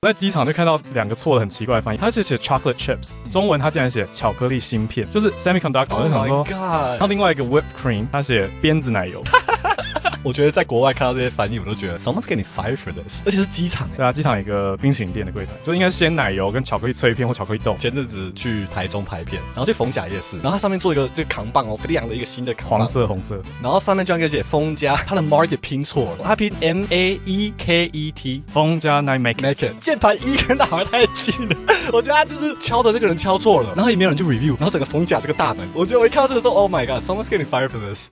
在机场就看到2个错的很奇怪的翻译，他是写 chocolate chips， 中文他竟然写巧克力芯片，就是 semiconductor。我就想说，然后另外一个 whipped cream， 他写鞭子奶油。 我觉得在国外看到这些翻译，我都觉得 someone's getting fired for this， 而且是机场。 对啊，机场有一个冰淇淋店的柜台，就应该是鲜奶油跟巧克力脆片或巧克力豆。 前阵子去台中拍片，然后去逢甲夜市，然后它上面做一个这个扛棒哦，非常的一个新的扛棒， 黄色红色， 然后上面居然给写封家，它的 market 拼错了，它拼 MAEKET， 封家 night make it， 键盘一跟它好像太近了，我觉得他就是敲的这个人敲错了，然后也没有人去 review， 然后整个逢甲这个大门，我觉得我一看到这个时候 ，Oh my god，someone's getting fired for this。